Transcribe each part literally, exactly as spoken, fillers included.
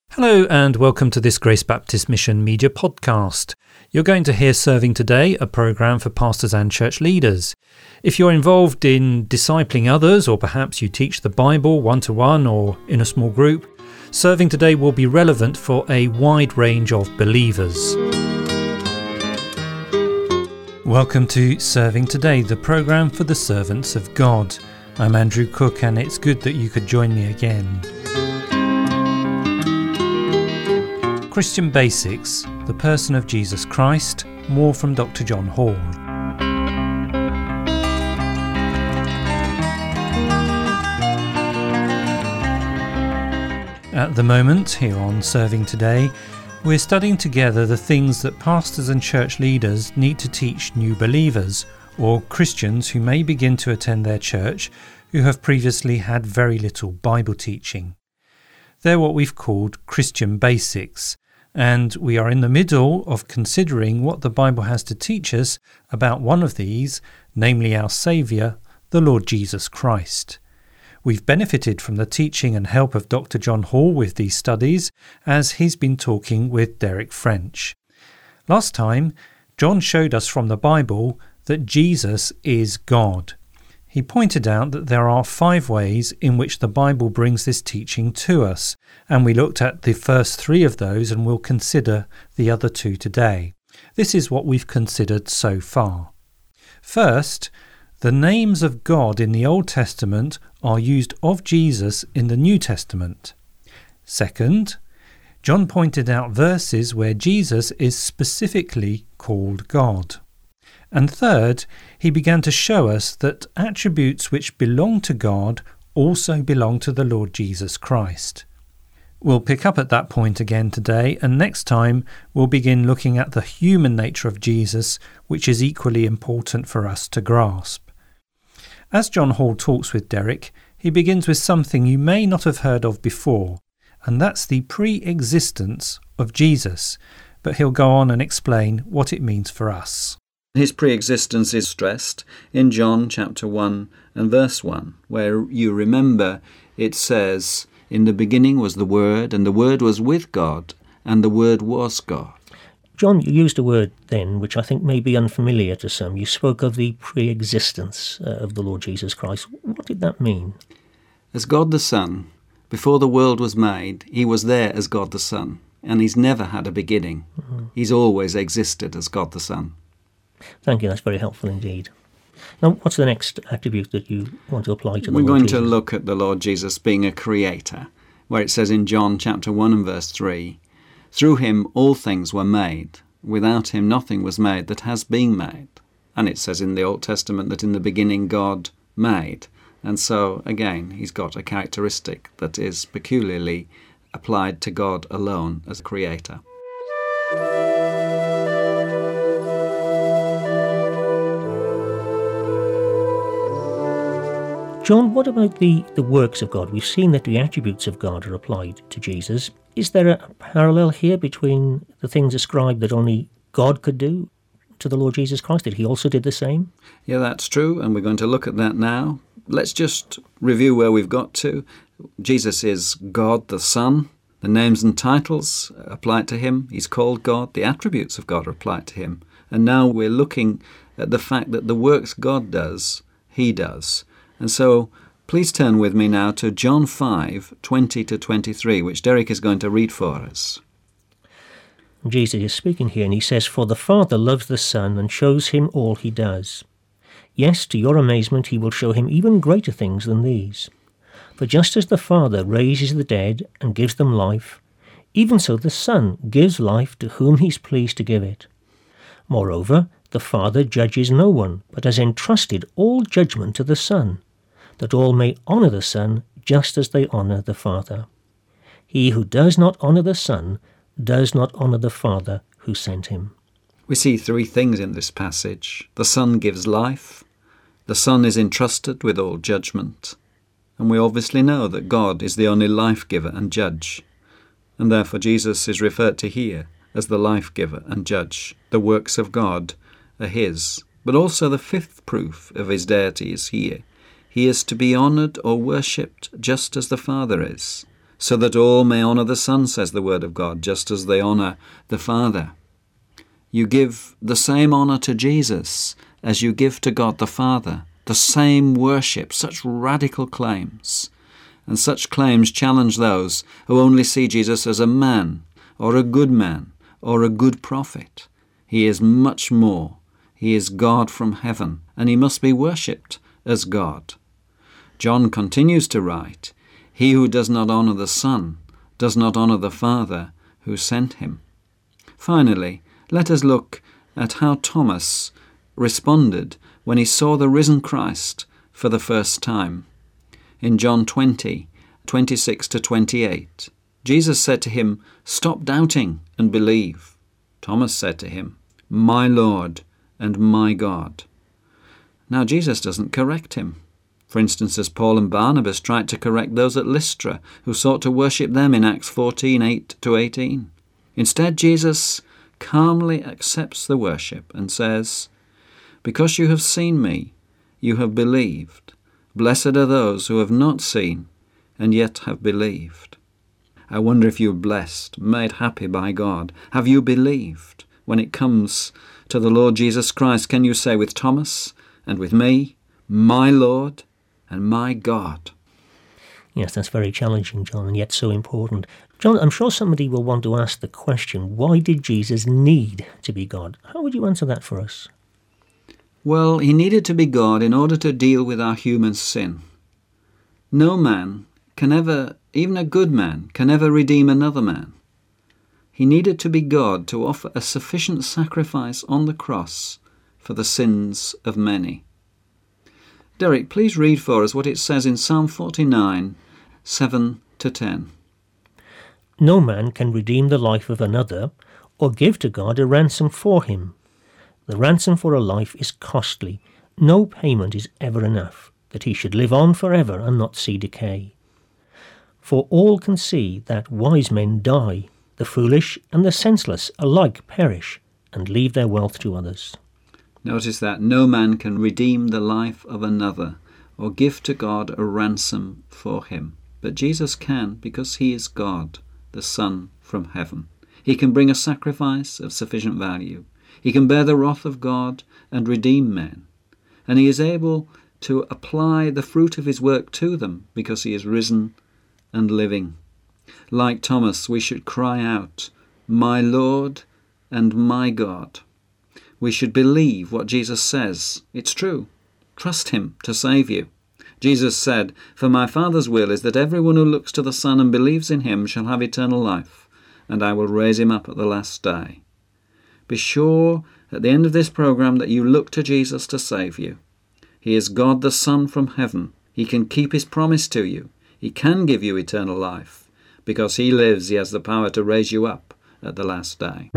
Hello and welcome to this Grace Baptist Mission Media podcast. You're going to hear Serving Today, a programme for pastors and church leaders. If you're involved in discipling others, or perhaps you teach the Bible one-to-one or in a small group, Serving Today will be relevant for a wide range of believers. Welcome to Serving Today, the programme for the servants of God. I'm Andrew Cook and it's good that you could join me again. Christian Basics, the person of Jesus Christ, more from Doctor John Hall. At the moment, here on Serving Today, we're studying together the things that pastors and church leaders need to teach new believers, or Christians who may begin to attend their church who have previously had very little Bible teaching. They're what we've called Christian Basics, and we are in the middle of considering what the Bible has to teach us about one of these, namely our Saviour, the Lord Jesus Christ. We've benefited from the teaching and help of Doctor John Hall with these studies, as he's been talking with Derek French. Last time, John showed us from the Bible that Jesus is God. He pointed out that there are five ways in which the Bible brings this teaching to us, and we looked at the first three of those and we'll consider the other two today. This is what we've considered so far. First, the names of God in the Old Testament are used of Jesus in the New Testament. Second, John pointed out verses where Jesus is specifically called God. And third, he began to show us that attributes which belong to God also belong to the Lord Jesus Christ. We'll pick up at that point again today, and next time we'll begin looking at the human nature of Jesus, which is equally important for us to grasp. As John Hall talks with Derek, he begins with something you may not have heard of before, and that's the pre-existence of Jesus, but he'll go on and explain what it means for us. His pre-existence is stressed in John chapter one and verse one, where you remember it says, "In the beginning was the Word, and the Word was with God, and the Word was God." John, you used a word then which I think may be unfamiliar to some. You spoke of the pre-existence uh, of the Lord Jesus Christ. What did that mean? As God the Son, before the world was made, he was there as God the Son, and he's never had a beginning. Mm-hmm. He's always existed as God the Son. Thank you, that's very helpful indeed. Now, what's the next attribute that you want to apply to the We're Lord going Jesus? to look at the Lord Jesus being a creator, where it says in John chapter one and verse three, "Through him all things were made. Without him nothing was made that has been made." And it says in the Old Testament that in the beginning God made. And so, again, he's got a characteristic that is peculiarly applied to God alone as a creator. John, what about the, the works of God? We've seen that the attributes of God are applied to Jesus. Is there a parallel here between the things ascribed that only God could do to the Lord Jesus Christ, that he also did the same? Yeah, that's true, and we're going to look at that now. Let's just review where we've got to. Jesus is God the Son. The names and titles apply to him. He's called God. The attributes of God are applied to him. And now we're looking at the fact that the works God does, he does. And so please turn with me now to John five, twenty to twenty-three, which Derek is going to read for us. Jesus is speaking here, and he says, "For the Father loves the Son and shows him all he does. Yes, to your amazement he will show him even greater things than these. For just as the Father raises the dead and gives them life, even so the Son gives life to whom he's pleased to give it. Moreover, the Father judges no one, but has entrusted all judgment to the Son, that all may honour the Son just as they honour the Father. He who does not honour the Son does not honour the Father who sent him." We see three things in this passage. The Son gives life, the Son is entrusted with all judgment, and we obviously know that God is the only life-giver and judge, and therefore Jesus is referred to here as the life-giver and judge. The works of God are his. But also the fifth proof of his deity is here. He is to be honoured or worshipped just as the Father is. so that all may honour the Son, says the Word of God, just as they honour the Father. You give the same honour to Jesus as you give to God the Father, the same worship, such radical claims. And such claims challenge those who only see Jesus as a man, or a good man, or a good prophet. He is much more. He is God from heaven, and he must be worshipped as God. John continues to write, "He who does not honour the Son does not honour the Father who sent him." Finally, let us look at how Thomas responded when he saw the risen Christ for the first time. In John twenty, twenty-six to twenty-eight, Jesus said to him, "Stop doubting and believe." Thomas said to him, "My Lord and my God." Now Jesus doesn't correct him. For instance, as Paul and Barnabas tried to correct those at Lystra who sought to worship them in Acts fourteen, eight to eighteen. Instead, Jesus calmly accepts the worship and says, "Because you have seen me, you have believed. Blessed are those who have not seen and yet have believed." I wonder if you're blessed, made happy by God. Have you believed? When it comes to the Lord Jesus Christ, can you say with Thomas and with me, "My Lord and my God"? Yes, that's very challenging, John, and yet so important. John, I'm sure somebody will want to ask the question, why did Jesus need to be God? How would you answer that for us? Well, he needed to be God in order to deal with our human sin. No man can ever, even a good man, can ever redeem another man. He needed to be God to offer a sufficient sacrifice on the cross for the sins of many. Derek, please read for us what it says in Psalm forty-nine, seven to ten. "No man can redeem the life of another, or give to God a ransom for him. The ransom for a life is costly. No payment is ever enough, that he should live on forever and not see decay. For all can see that wise men die, the foolish and the senseless alike perish, and leave their wealth to others." Notice that no man can redeem the life of another, or give to God a ransom for him. But Jesus can, because he is God, the Son from heaven. He can bring a sacrifice of sufficient value. He can bear the wrath of God and redeem men. And he is able to apply the fruit of his work to them because he is risen and living. Like Thomas, we should cry out, "My Lord and my God." We should believe what Jesus says. It's true. Trust him to save you. Jesus said, "For my Father's will is that everyone who looks to the Son and believes in him shall have eternal life, and I will raise him up at the last day." Be sure at the end of this program that you look to Jesus to save you. He is God the Son from heaven. He can keep his promise to you. He can give you eternal life. Because he lives, he has the power to raise you up at the last day.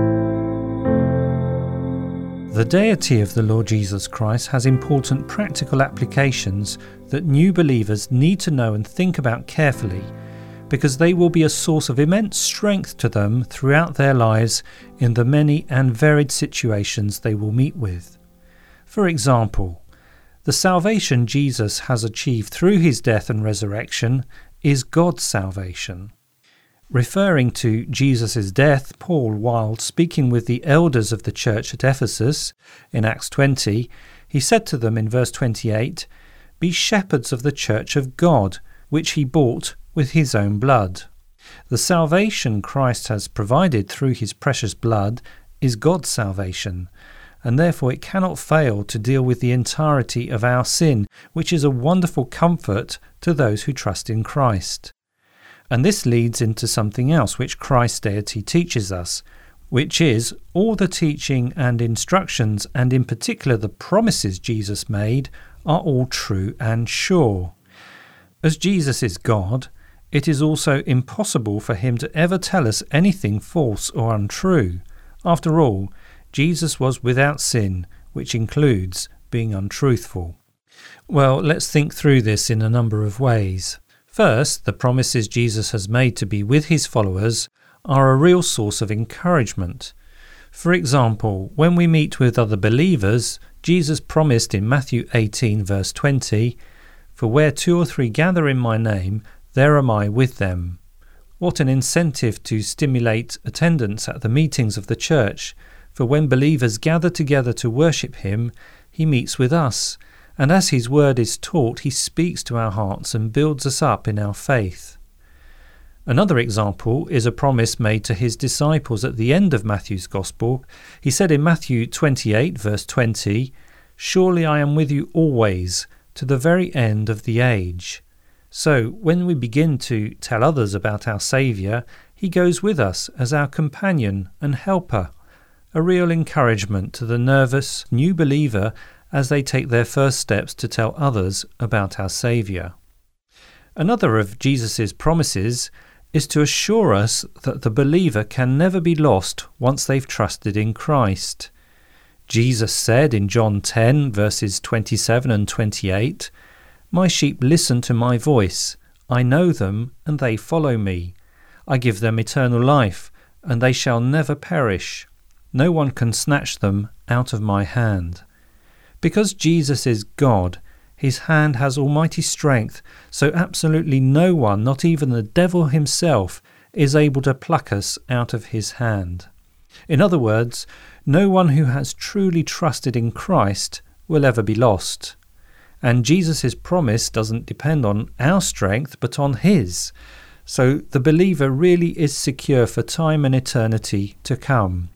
The deity of the Lord Jesus Christ has important practical applications that new believers need to know and think about carefully, because they will be a source of immense strength to them throughout their lives in the many and varied situations they will meet with. For example, the salvation Jesus has achieved through his death and resurrection is God's salvation. Referring to Jesus' death, Paul, while speaking with the elders of the church at Ephesus in Acts twenty, he said to them in verse twenty-eight, "Be shepherds of the church of God, which he bought with his own blood." The salvation Christ has provided through his precious blood is God's salvation, and therefore it cannot fail to deal with the entirety of our sin, which is a wonderful comfort to those who trust in Christ. And this leads into something else which Christ's deity teaches us, which is all the teaching and instructions, and in particular the promises Jesus made, are all true and sure. As Jesus is God, it is also impossible for him to ever tell us anything false or untrue. After all, Jesus was without sin, which includes being untruthful. Well, let's think through this in a number of ways. First, the promises Jesus has made to be with his followers are a real source of encouragement. For example, when we meet with other believers, Jesus promised in Matthew eighteen verse twenty, "For where two or three gather in my name, there am I with them." What an incentive to stimulate attendance at the meetings of the church, for when believers gather together to worship him, he meets with us, and as his word is taught, he speaks to our hearts and builds us up in our faith. Another example is a promise made to his disciples at the end of Matthew's Gospel. He said in Matthew twenty-eight, verse twenty, "Surely I am with you always, to the very end of the age." So, when we begin to tell others about our Saviour, he goes with us as our companion and helper, a real encouragement to the nervous new believer as they take their first steps to tell others about our Saviour. Another of Jesus' promises is to assure us that the believer can never be lost once they've trusted in Christ. Jesus said in John ten, verses twenty-seven and twenty-eight, "My sheep listen to my voice. I know them, and they follow me. I give them eternal life, and they shall never perish. No one can snatch them out of my hand." Because Jesus is God, his hand has almighty strength, so absolutely no one, not even the devil himself, is able to pluck us out of his hand. In other words, no one who has truly trusted in Christ will ever be lost. And Jesus' promise doesn't depend on our strength, but on his. So the believer really is secure for time and eternity to come.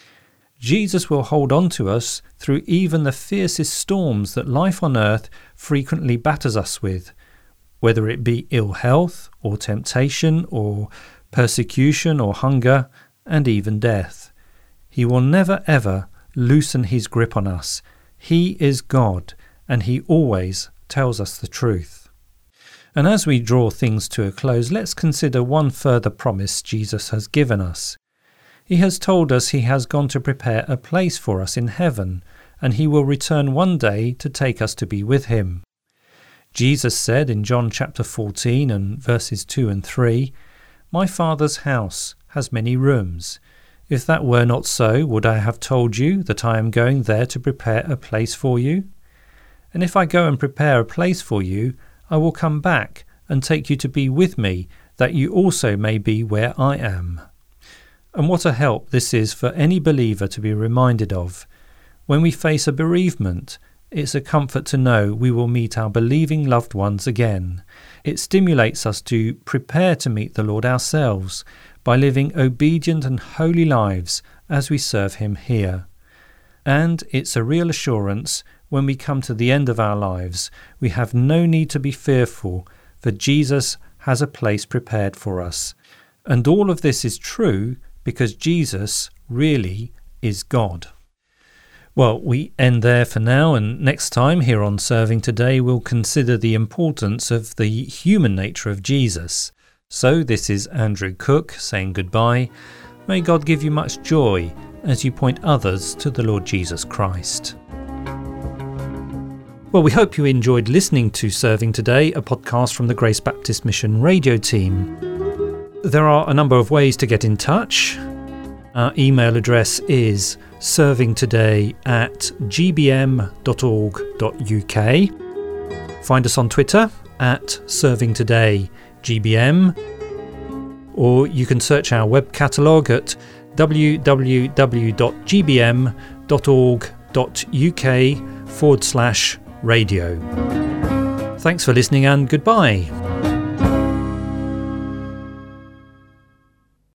Jesus will hold on to us through even the fiercest storms that life on earth frequently batters us with, whether it be ill health or temptation or persecution or hunger and even death. He will never ever loosen his grip on us. He is God, and he always tells us the truth. And as we draw things to a close, let's consider one further promise Jesus has given us. He has told us he has gone to prepare a place for us in heaven, and he will return one day to take us to be with him. Jesus said in John chapter fourteen and verses two and three, "My Father's house has many rooms. If that were not so, would I have told you that I am going there to prepare a place for you? And if I go and prepare a place for you, I will come back and take you to be with me, that you also may be where I am." And what a help this is for any believer to be reminded of. When we face a bereavement, it's a comfort to know we will meet our believing loved ones again. It stimulates us to prepare to meet the Lord ourselves by living obedient and holy lives as we serve him here. And it's a real assurance when we come to the end of our lives, we have no need to be fearful, for Jesus has a place prepared for us. And all of this is true because Jesus really is God. Well, we end there for now, and next time here on Serving Today we'll consider the importance of the human nature of Jesus. So this is Andrew Cook saying goodbye. May God give you much joy as you point others to the Lord Jesus Christ. Well, we hope you enjoyed listening to Serving Today, a podcast from the Grace Baptist Mission radio team. There are a number of ways to get in touch. Our email address is servingtoday at g b m dot org dot u k. Find us on Twitter at servingtodaygBM, or you can search our web catalogue at w w w dot g b m dot org dot u k forward slash radio. Thanks for listening and goodbye.